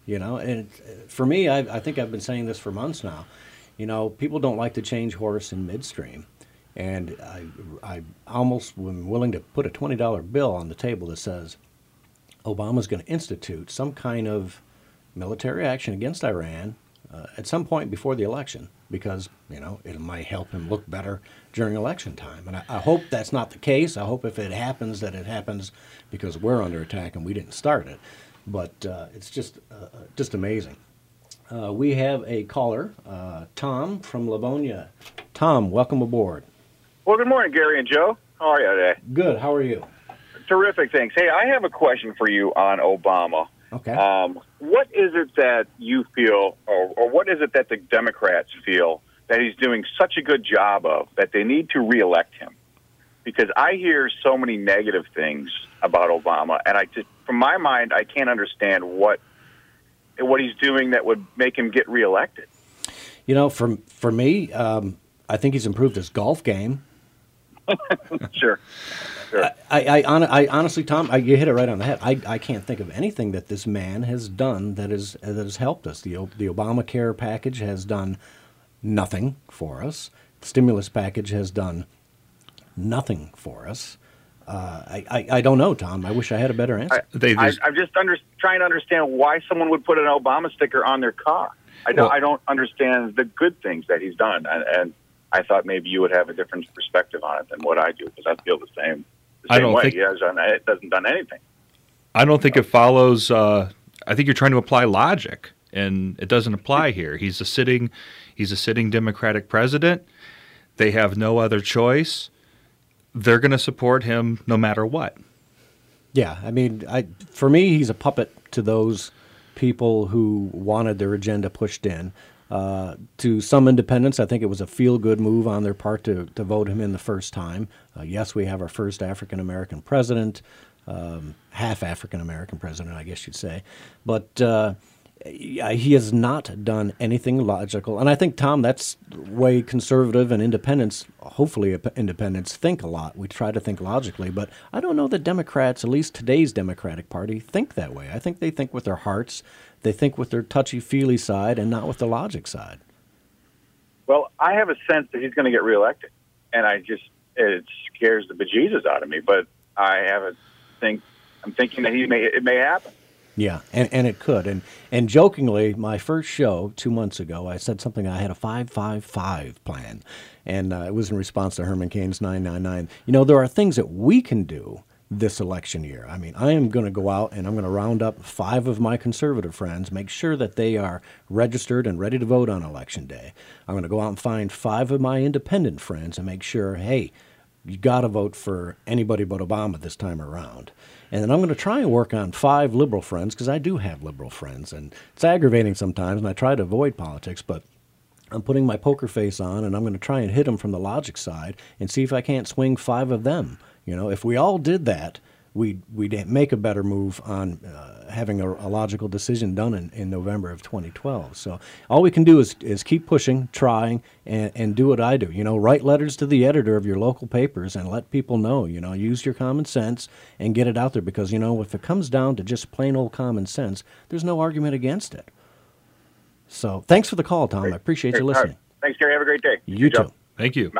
You know, and for me, I, I think I've been saying this for months now. You know, people don't like to change horse in midstream. And I, I almost am willing to put a twenty dollar bill on the table that says Obama's going to institute some kind of military action against Iran uh, at some point before the election, because, you know, it might help him look better during election time. And I, I hope that's not the case. I hope if it happens, that it happens because we're under attack and we didn't start it. But uh, it's just uh, just amazing. Uh, we have a caller, uh, Tom from Livonia. Tom, welcome aboard. Well, good morning, Gary and Joe. How are you today? Good. How are you? Terrific, thanks. Hey, I have a question for you on Obama. Okay. Um, what is it that you feel, or, or what is it that the Democrats feel that he's doing such a good job of that they need to reelect him? Because I hear so many negative things about Obama, and I just, from my mind, I can't understand what what he's doing that would make him get reelected. You know, for for me, um, I think he's improved his golf game. Sure. Sure. I, I, I, I honestly, Tom, I, you hit it right on the head. I, I can't think of anything that this man has done that is that has helped us. The the Obamacare package has done nothing for us. The stimulus package has done nothing for us. Uh, I, I, I don't know, Tom. I wish I had a better answer. I, I, I'm just under, trying to understand why someone would put an Obama sticker on their car. I don't, Well- I don't understand the good things that he's done, and, and I thought maybe you would have a different perspective on it than what I do, because I feel the same. The I same don't way. think- He has done, it doesn't done anything. I don't think it follows. Uh, I think you're trying to apply logic, and it doesn't apply here. He's a sitting, he's a sitting Democratic president. They have no other choice. They're going to support him no matter what. Yeah, I mean, I for me, he's a puppet to those people who wanted their agenda pushed in. Uh, to some independents, I think it was a feel-good move on their part to, to vote him in the first time. Uh, yes, we have our first African-American president, um, half African-American president, I guess you'd say. But uh, he has not done anything logical. And I think, Tom, that's the way conservative and independents, hopefully independents, think a lot. We try to think logically. But I don't know that Democrats, at least today's Democratic Party, think that way. I think they think with their hearts. They think with their touchy-feely side and not with the logic side. Well, I have a sense that he's going to get reelected, and I just it scares the bejesus out of me. But I have a think I'm thinking that he may it may happen. Yeah, and, and it could. And and jokingly, my first show two months ago, I said something. I had a five five five plan, and uh, it was in response to Herman Cain's nine nine nine. You know, there are things that we can do this election year. I mean, I am going to go out and I'm going to round up five of my conservative friends, make sure that they are registered and ready to vote on election day. I'm going to go out and find five of my independent friends and make sure, hey, you got to vote for anybody but Obama this time around. And then I'm going to try and work on five liberal friends, because I do have liberal friends, and it's aggravating sometimes, and I try to avoid politics, but I'm putting my poker face on, and I'm going to try and hit them from the logic side and see if I can't swing five of them. You know, if we all did that, we'd, we'd make a better move on uh, having a, a logical decision done in, in November of twenty twelve. So all we can do is, is keep pushing, trying, and, and do what I do. You know, write letters to the editor of your local papers and let people know, you know, use your common sense and get it out there. Because, you know, if it comes down to just plain old common sense, there's no argument against it. So thanks for the call, Tom. I appreciate you listening. Right. Thanks, Gary. Have a great day. You too. Thank you. Bye.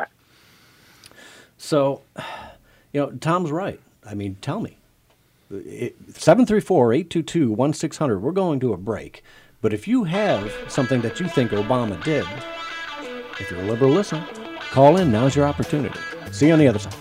So, you know, Tom's right. I mean, tell me. seven three four, eight two two, one six zero zero. We're going to a break. But if you have something that you think Obama did, if you're a liberal listener, call in. Now's your opportunity. See you on the other side.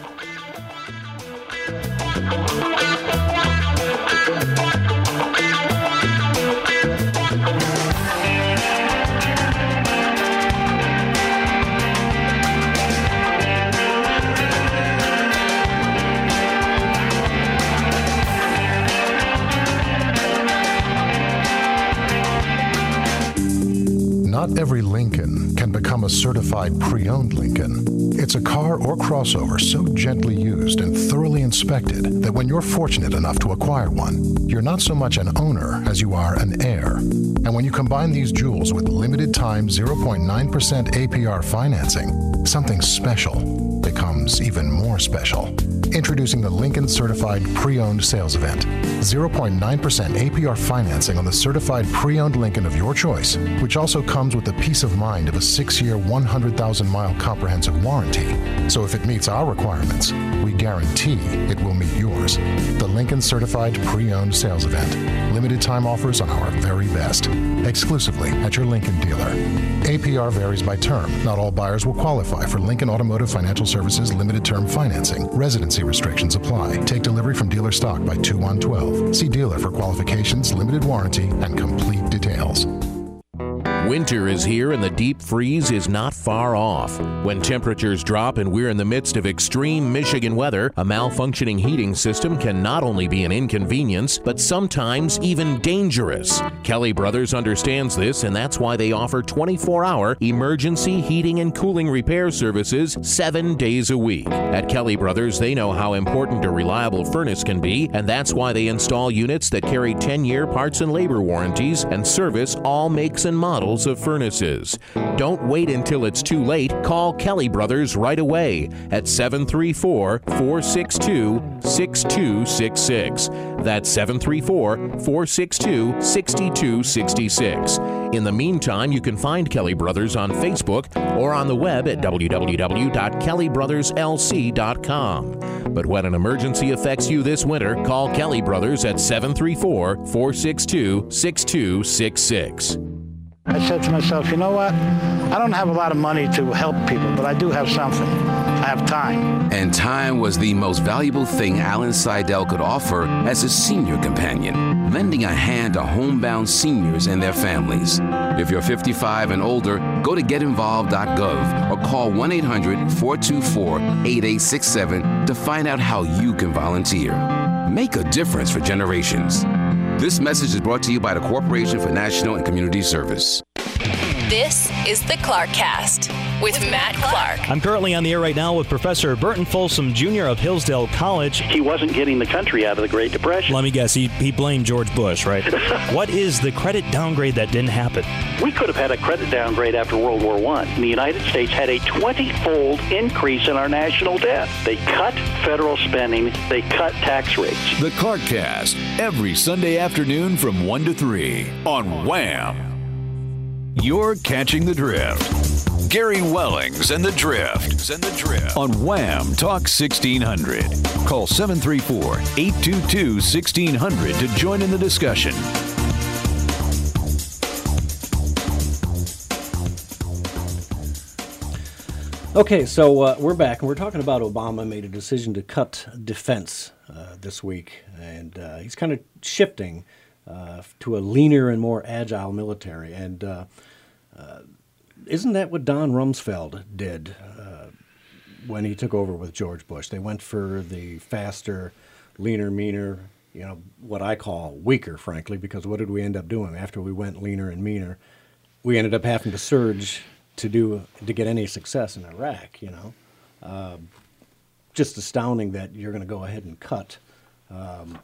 Not every Lincoln can become a certified pre-owned Lincoln. It's a car or crossover so gently used and thoroughly inspected that when you're fortunate enough to acquire one, you're not so much an owner as you are an heir. And when you combine these jewels with limited time zero point nine percent A P R financing, something special becomes even more special. Introducing the Lincoln Certified Pre-Owned Sales Event. zero point nine percent A P R financing on the certified pre-owned Lincoln of your choice, which also comes with the peace of mind of a six-year, one hundred thousand mile comprehensive warranty. So if it meets our requirements, we guarantee it will meet yours. The Lincoln Certified Pre-Owned Sales Event. Limited time offers on our very best. Exclusively at your Lincoln dealer. A P R varies by term. Not all buyers will qualify for Lincoln Automotive Financial Services limited term financing. Residency restrictions apply. Take delivery from dealer stock by two one twelve. See dealer for qualifications, limited warranty, and complete details. Winter is here and the deep freeze is not far off. When temperatures drop and we're in the midst of extreme Michigan weather, a malfunctioning heating system can not only be an inconvenience, but sometimes even dangerous. Kelly Brothers understands this, and that's why they offer twenty-four hour emergency heating and cooling repair services seven days a week. At Kelly Brothers, they know how important a reliable furnace can be, and that's why they install units that carry ten year parts and labor warranties and service all makes and models of furnaces. Don't wait until it's too late. Call Kelly Brothers right away at seven three four, four six two, six two six six. That's seven three four, four six two, six two six six. In the meantime, you can find Kelly Brothers on Facebook or on the web at w w w dot kelly brothers l c dot com. But when an emergency affects you this winter, call Kelly Brothers at seven three four, four six two, six two six six. I said to myself, you know what? I don't have a lot of money to help people, but I do have something. I have time. And time was the most valuable thing Alan Seidel could offer as a senior companion, lending a hand to homebound seniors and their families. If you're fifty-five and older, go to get involved dot gov or call one eight hundred, four two four, eight eight six seven to find out how you can volunteer. Make a difference for generations. This message is brought to you by the Corporation for National and Community Service. This is the Clarkcast with Matt Clark. I'm currently on the air right now with Professor Burton Folsom Junior of Hillsdale College. He wasn't getting the country out of the Great Depression. Let me guess, he, he blamed George Bush, right? What is the credit downgrade that didn't happen? We could have had a credit downgrade after World War One. The United States had a twenty-fold increase in our national debt. They cut federal spending. They cut tax rates. The Clarkcast, every Sunday afternoon from one to three on Wham! You're catching the drift. Gary Wellings and the Drift. And the Drift on Wham! Talk sixteen hundred. Call seven three four, eight two two, one six zero zero to join in the discussion. Okay, so uh, we're back, and we're talking about Obama made a decision to cut defense uh, this week, and uh, he's kind of shifting uh, to a leaner and more agile military. And uh, uh, isn't that what Don Rumsfeld did uh, when he took over with George Bush? They went for the faster, leaner, meaner, you know, what I call weaker, frankly, because what did we end up doing after we went leaner and meaner? We ended up having to surge to do to get any success in Iraq, you know. Uh, just astounding that you're going to go ahead and cut um,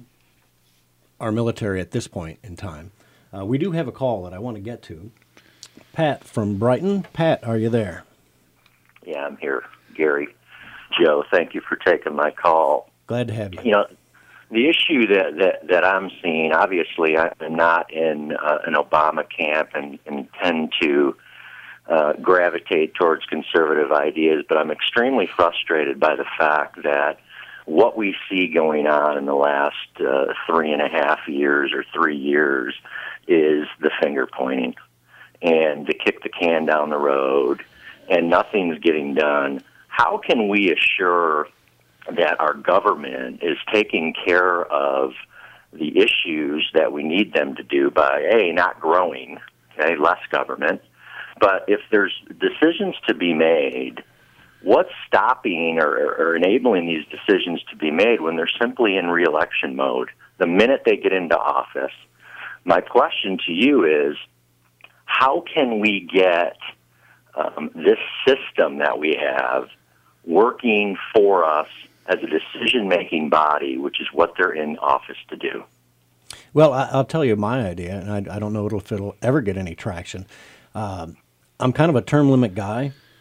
our military at this point in time. Uh, we do have a call that I want to get to. Pat from Brighton. Pat, are you there? Yeah, I'm here, Gary. Joe, thank you for taking my call. Glad to have you. You know, the issue that, that, that I'm seeing, obviously I'm not in uh, an Obama camp and, and tend to Uh, gravitate towards conservative ideas, but I'm extremely frustrated by the fact that what we see going on in the last uh, three and a half years or three years is the finger pointing and to kick the can down the road, and nothing's getting done. How can we assure that our government is taking care of the issues that we need them to do by, A, not growing, okay, less government, but if there's decisions to be made, what's stopping or, or enabling these decisions to be made when they're simply in re-election mode the minute they get into office? My question to you is, how can we get um, this system that we have working for us as a decision-making body, which is what they're in office to do? Well, I, I'll tell you my idea, and I, I don't know if it'll ever get any traction. Um, I'm kind of a term limit guy.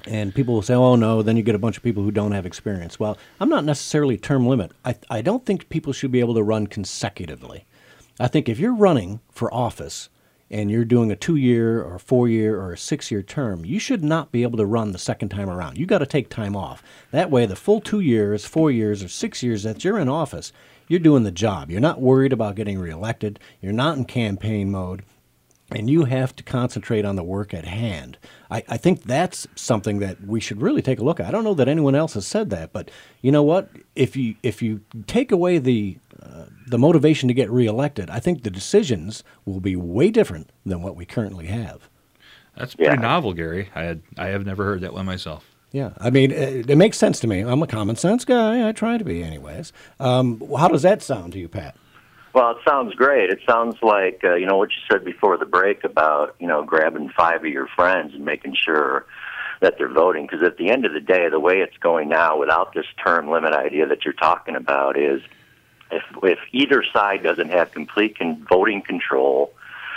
And people will say, oh, no, then you get a bunch of people who don't have experience. Well, I'm not necessarily term limit. I, I don't think people should be able to run consecutively. I think if you're running for office and you're doing a two-year or a four-year or a six-year term, you should not be able to run the second time around. You got to take time off. That way, the full two years, four years, or six years that you're in office, you're doing the job. You're not worried about getting reelected. You're not in campaign mode. And you have to concentrate on the work at hand. I, I think that's something that we should really take a look at. I don't know that anyone else has said that, but you know what? If you if you take away the uh, the motivation to get reelected, I think the decisions will be way different than what we currently have. That's pretty yeah. novel, Gary. I had I have never heard that one myself. Yeah, I mean, it, it makes sense to me. I'm a common sense guy. I try to be, anyways. Um, how does that sound to you, Pat? Well, it sounds great. It sounds like, uh, you know, what you said before the break about, you know, grabbing five of your friends and making sure that they're voting. Because at the end of the day, the way it's going now, without this term limit idea that you're talking about, is if if either side doesn't have complete con- voting control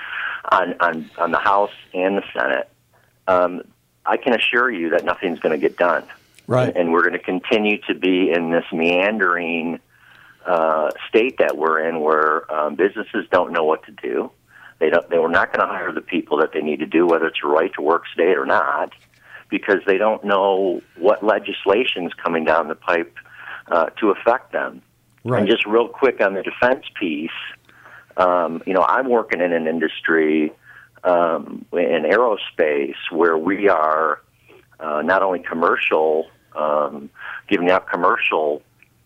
on, on, on the House and the Senate, um, I can assure you that nothing's going to get done. Right. And, and we're going to continue to be in this meandering Uh, state that we're in, where um, businesses don't know what to do. They don't. They were not going to hire the people that they need to do, whether it's a right to work state or not, because they don't know what legislation is coming down the pipe uh, to affect them. Right. And just real quick on the defense piece, um, you know, I'm working in an industry um, in aerospace where we are uh, not only commercial, um, giving out commercial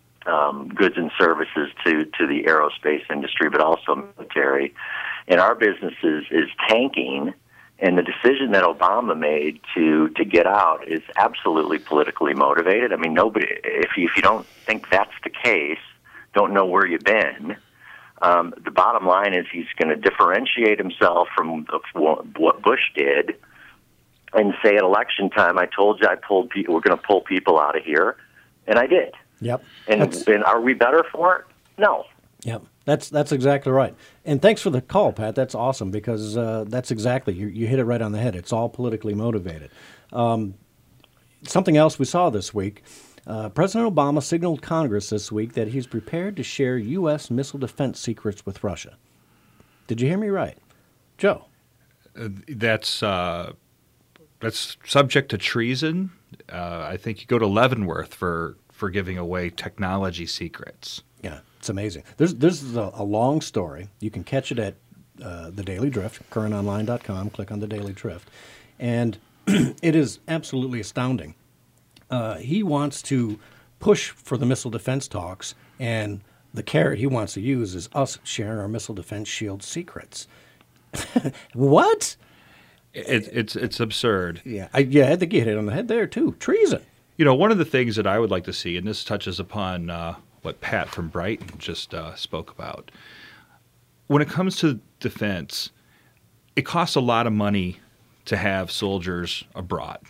Um, goods and services to, to the aerospace industry, but also military. And our business is, is tanking, and the decision that Obama made to, to get out is absolutely politically motivated. I mean, nobody, if you, if you don't think that's the case, don't know where you've been. Um, the bottom line is he's going to differentiate himself from the, what Bush did and say at election time, I told you I pulled people, we're going to pull people out of here, and I did. Yep. And, and are we better for it? No. Yep. That's that's exactly right. And thanks for the call, Pat. That's awesome, because uh, that's exactly, you, you hit it right on the head. It's all politically motivated. Um, something else we saw this week, uh, President Obama signaled Congress this week that he's prepared to share U S missile defense secrets with Russia. Did you hear me right? Joe? Uh, that's, uh, that's subject to treason. Uh, I think you go to Leavenworth for... for giving away technology secrets. Yeah, it's amazing. There's there's a, a long story. You can catch it at uh, The Daily Drift, current online dot com. Click on The Daily Drift. And it is absolutely astounding. Uh, he wants to push for the missile defense talks, and the carrot he wants to use is us sharing our missile defense shield secrets. What? It, it's it's absurd. Yeah, I, yeah, I think you hit it on the head there, too. Treason. You know, one of the things that I would like to see, and this touches upon uh, what Pat from Brighton just uh, spoke about, when it comes to defense, it costs a lot of money to have soldiers abroad.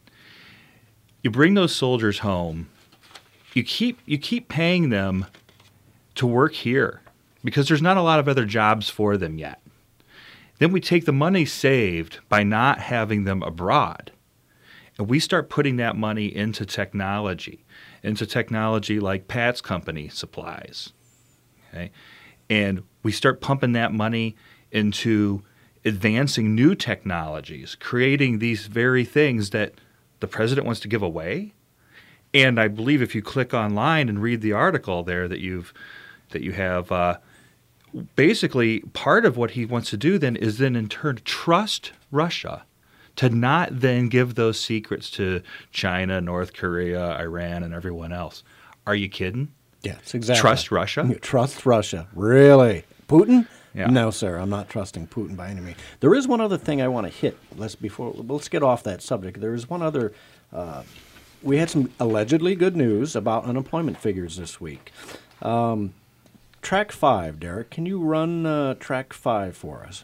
You bring those soldiers home, you keep you keep paying them to work here because there's not a lot of other jobs for them yet. Then we take the money saved by not having them abroad, and we start putting that money into technology, into technology like Pat's company supplies. Okay? And we start pumping that money into advancing new technologies, creating these very things that the president wants to give away. And I believe if you click online and read the article there that you've that you have, uh, basically part of what he wants to do then is then in turn trust Russia to not then give those secrets to China, North Korea, Iran, and everyone else. Are you kidding? Yeah, it's exactly. Trust Russia? Trust Russia. Really? Putin? Yeah. No, sir. I'm not trusting Putin by any means. There is one other thing I want to hit. Let's before let's get off that subject. There is one other. Uh, we had some allegedly good news about unemployment figures this week. Um, track five, Derek. Can you run uh, track five for us?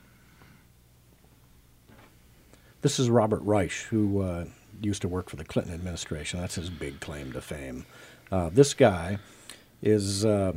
This is Robert Reich, who uh, used to work for the Clinton administration. That's his big claim to fame. Uh, this guy is uh,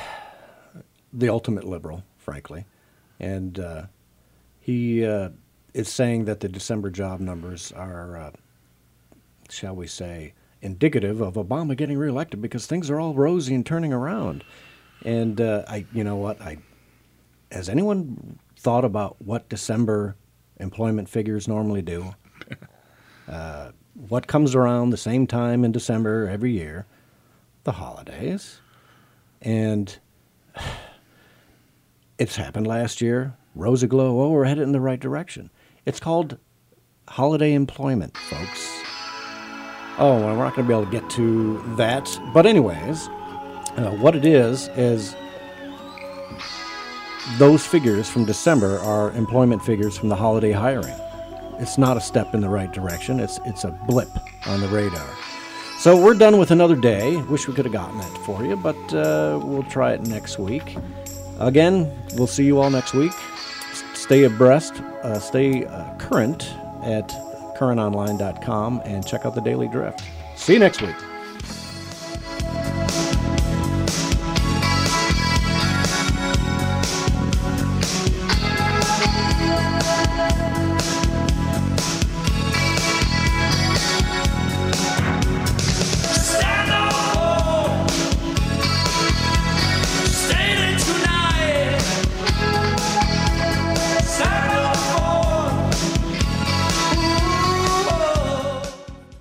the ultimate liberal, frankly. And uh, he uh, is saying that the December job numbers are, uh, shall we say, indicative of Obama getting reelected because things are all rosy and turning around. And uh, I, you know what? I has anyone thought about what December employment figures normally do? Uh, what comes around the same time in December every year? The holidays. And it's happened last year. Rosy glow. Oh, we're headed in the right direction. It's called holiday employment, folks. Oh, well, we're not going to be able to get to that. But anyways, uh, what it is is those figures from December are employment figures from the holiday hiring. It's not a step in the right direction. It's it's a blip on the radar. So we're done with another day. Wish we could have gotten that for you, but uh, we'll try it next week. Again, we'll see you all next week. S- stay abreast, uh, stay uh, current at current online dot com, and check out the Daily Drift. See you next week.